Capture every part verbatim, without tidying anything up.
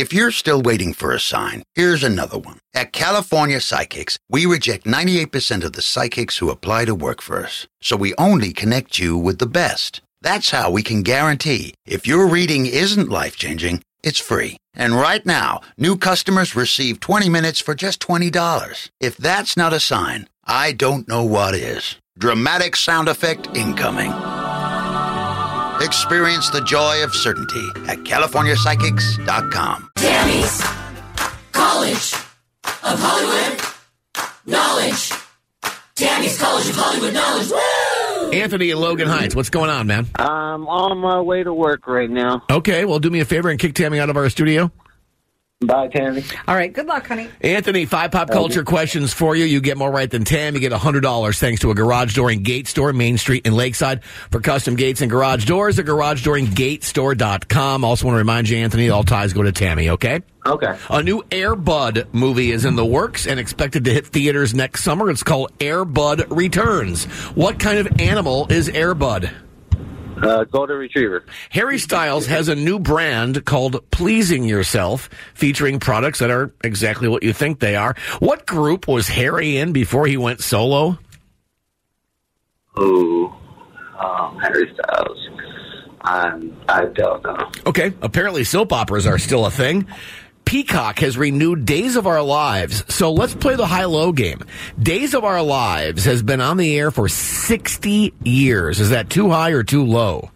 If you're still waiting for a sign, here's another one. At California Psychics, we reject ninety-eight percent of the psychics who apply to work for us. So we only connect you with the best. That's how we can guarantee if your reading isn't life-changing, it's free. And right now, new customers receive twenty minutes for just twenty dollars. If that's not a sign, I don't know what is. Dramatic sound effect incoming. Experience the joy of certainty at California Psychics dot com. Tammy's College of Hollywood Knowledge. Tammy's College of Hollywood Knowledge. Woo! Anthony in Logan Heights, what's going on, man? I'm on my way to work right now. Okay, well, do me a favor and kick Tammy out of our studio. Bye, Tammy. All right, good luck, honey. Anthony, five pop culture questions for you. You get more right than Tam. You get one hundred dollars thanks to a garage door and gate store, Main Street in Lakeside. For custom gates and garage doors, a garage door and gate store dot com. Also want to remind you, Anthony, all ties go to Tammy, okay? Okay. A new Air Bud movie is in the works and expected to hit theaters next summer. It's called Air Bud Returns. What kind of animal is Air Bud? Uh, Golden Retriever. Harry Styles has a new brand called Pleasing Yourself, featuring products that are exactly what you think they are. What group was Harry in before he went solo? Ooh, um, Harry Styles. Um, I don't know. Okay, apparently soap operas are still a thing. Peacock has renewed Days of Our Lives, so let's play the high-low game. Days of Our Lives has been on the air for sixty years. Is that too high or too low?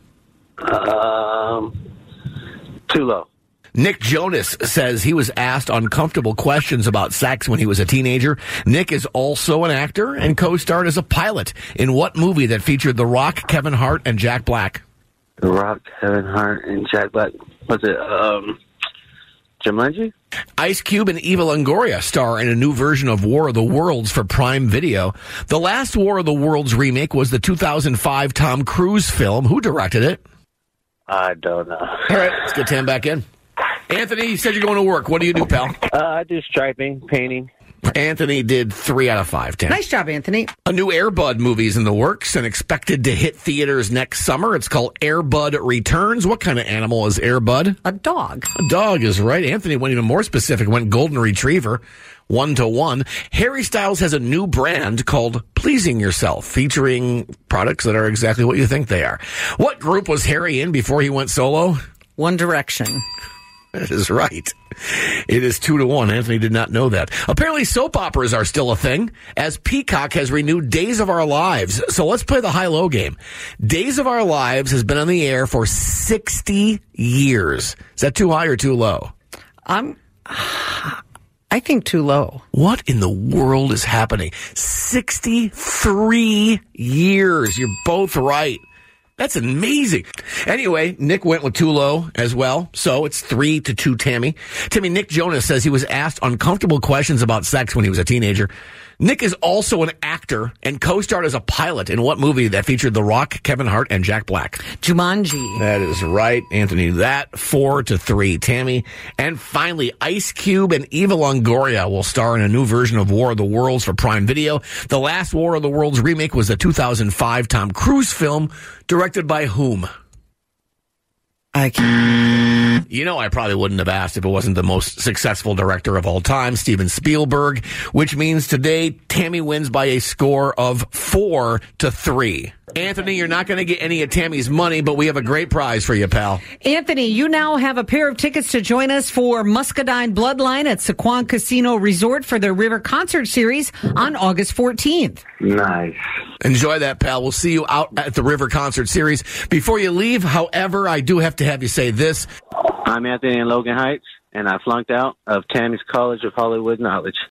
Um, too low. Nick Jonas says he was asked uncomfortable questions about sex when he was a teenager. Nick is also an actor and co-starred as a pilot in what movie that featured The Rock, Kevin Hart, and Jack Black? The Rock, Kevin Hart, and Jack Black. Was it, um... Jumanji? Ice Cube and Eva Longoria star in a new version of War of the Worlds for Prime Video. The last War of the Worlds remake was the two thousand five Tom Cruise film. Who directed it? I don't know. All right, let's get Tam back in. Anthony, you said you're going to work. What do you do, pal? Uh, I do striping, painting. Anthony did three out of five, Tam. Nice job, Anthony. A new Air Bud movie is in the works and expected to hit theaters next summer. It's called Air Bud Returns. What kind of animal is Air Bud? A dog. A dog is right. Anthony went even more specific, went Golden Retriever, one to one. Harry Styles has a new brand called Pleasing Yourself, featuring products that are exactly what you think they are. What group was Harry in before he went solo? One Direction. That is right. It is two to one. Anthony did not know that. Apparently soap operas are still a thing, as Peacock has renewed Days of Our Lives. So let's play the high-low game. Days of Our Lives has been on the air for sixty years. Is that too high or too low? I'm, I think too low. What in the world is happening? sixty-three years. You're both right. That's amazing. Anyway, Nick went with too low as well, so it's three to two Tammy. Timmy, Nick Jonas says he was asked uncomfortable questions about sex when he was a teenager. Nick is also an actor and co-starred as a pilot in what movie that featured The Rock, Kevin Hart, and Jack Black? Jumanji. That is right, Anthony. That four to three, Tammy. And finally, Ice Cube and Eva Longoria will star in a new version of War of the Worlds for Prime Video. The last War of the Worlds remake was the two thousand five Tom Cruise film, directed by whom? I can't. You know, I probably wouldn't have asked if it wasn't the most successful director of all time, Steven Spielberg, which means today Tammy wins by a score of four to three. Anthony, you're not going to get any of Tammy's money, but we have a great prize for you, pal. Anthony, you now have a pair of tickets to join us for Muscadine Bloodline at Saquon Casino Resort for their River Concert Series on August fourteenth. Nice. Enjoy that, pal. We'll see you out at the River Concert Series. Before you leave, however, I do have to have you say this. I'm Anthony in Logan Heights, and I flunked out of Tammy's College of Hollywood Knowledge.